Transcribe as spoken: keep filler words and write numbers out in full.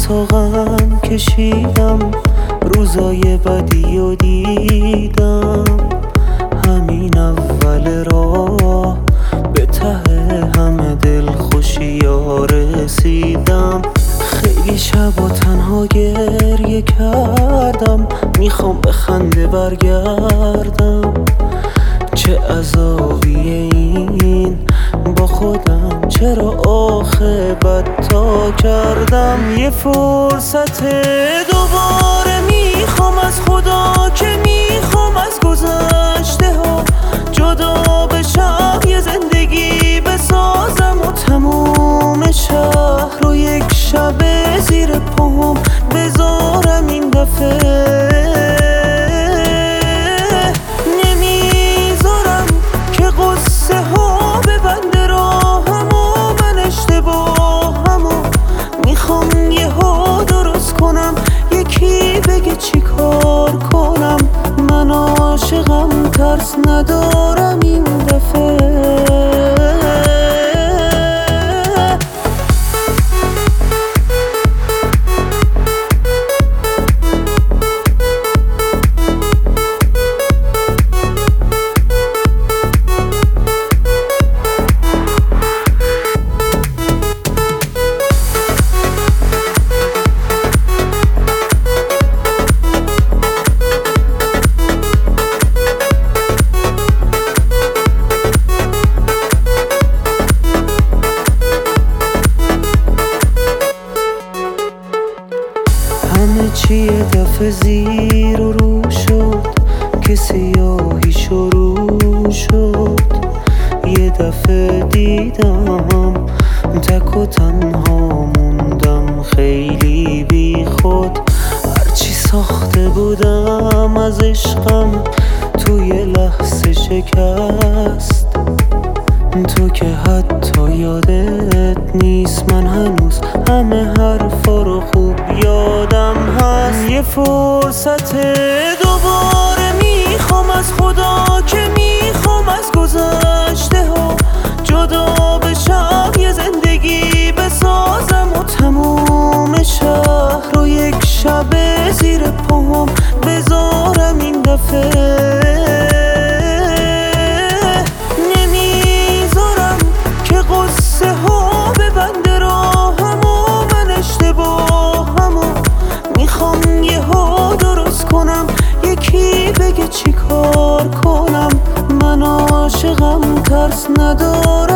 تا غم کشیدم، روزای بدی و دیدم. همین اول راه به ته همه دل خوشی ها رسیدم. خیلی شبا تنها گریه کردم، میخوام به خنده برگردم. چه عذابیه این با خودم، چرا آخه بدتا کردم. یه فرصت دوباره میخوام از خدا، که میخوام از گذشته ها جدا بشم. یه زندگی بسازم و تموم شهر رو یک شب زیر پام بذارم. این دفعه نمیذارم که قصه ها ببنده راهم و من اشتباهم و میخوام یه ها درست کنم. یکی بگه چی کار کنم، من عاشقم ترس ندارم این دفعه. همه چی یه دفعه زیر و رو شد، که سیاهی شروع شد. یه دفعه دیدم تک و تنها موندم، خیلی بی خود. هرچی ساخته بودم از عشقم توی لحظه شکست. تو که حتی یادت نیست، من هنوز همه حرفا رو خوب یادم هست. یه فرصت دوباره میخوام از خدا، که میخوام از گذشته ها جدا بشم. یه زندگی بسازم و تموم شهر رو یک شب زیر پام بذارم. این دفعه قصه ها ببنده راهم و من اشتباهم و میخوام یه ها درست کنم. یکی بگه چی کار کنم، من عاشقم ترس ندارم.